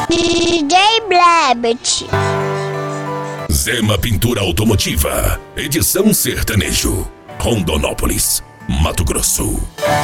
DJ Blebet. Zema Pintura Automotiva, edição sertanejo, Rondonópolis, Mato Grosso.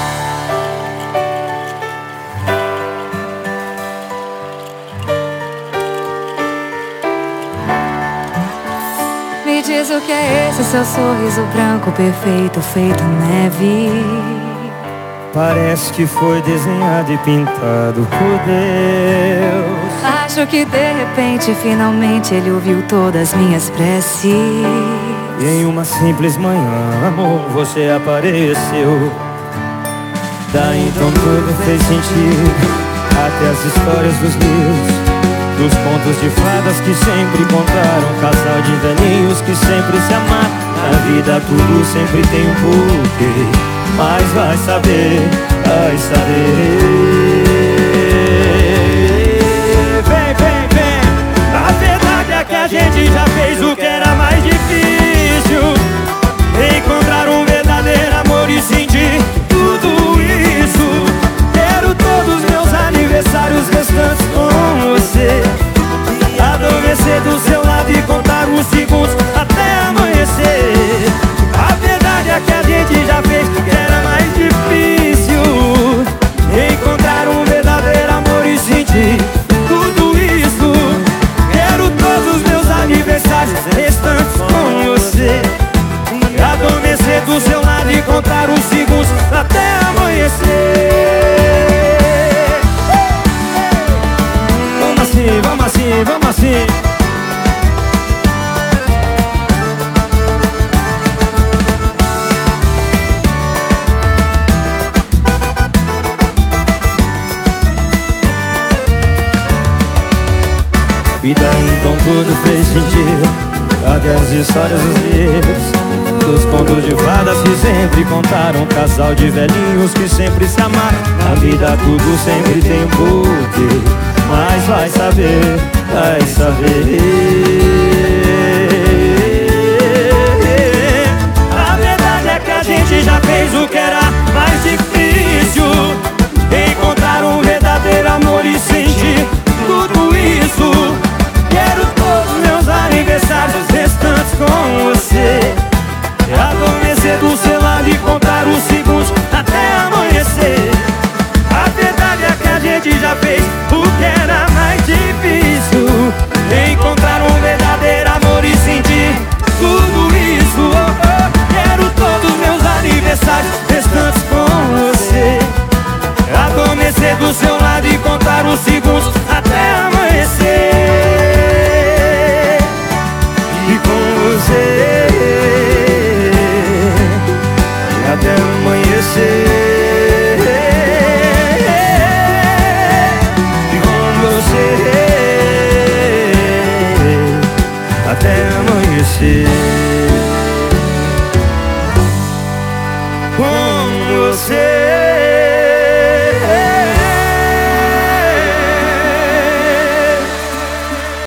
Me diz o que é esse seu sorriso branco perfeito, feito neve. Parece que foi desenhado e pintado por Deus. Acho que de repente, finalmente, ele ouviu todas minhas preces. E em uma simples manhã, amor, você apareceu. Daí então tudo fez sentido, até as histórias dos livros, dos contos de fadas que sempre contaram, casal de velhinhos que sempre se amaram. Na vida tudo sempre tem um porquê, mas vai saber, vai saber. Vem, vem, vem. A verdade é que a gente já fez o que era mais difícil, encontrar um verdadeiro amor e sentir tudo isso. Quero todos os meus aniversários restantes com você, adormecer do seu lado e contar os segundos até amanhecer. A verdade é que a gente já fez o que era mais difícil, encontrar um verdadeiro amor e sentir tudo isso. Quero todos os meus aniversários restantes com você, adormecer do seu lado e contar os segundos até amanhecer. Vamos assim, vamos assim, vamos assim. E daí então tudo fez sentido, até as histórias dos livros, dos contos de fadas que sempre contaram, casal de velhinhos que sempre se amaram. Na vida tudo sempre tem um porquê, mas vai saber, vai saber. A verdade é que a gente já fez o que era mais difícil, encontrar um verdadeiro amor e sentir tudo isso. Quero todos os meus aniversários restantes com você, adormecer do seu lado e contar os segundos até amanhecer. A verdade é que a gente já fez o que era mais difícil, encontrar um verdadeiro amor e sentir tudo isso. Oh, oh. Quero todos os meus aniversários restantes com você, adormecer do seu lado e contar os segundos até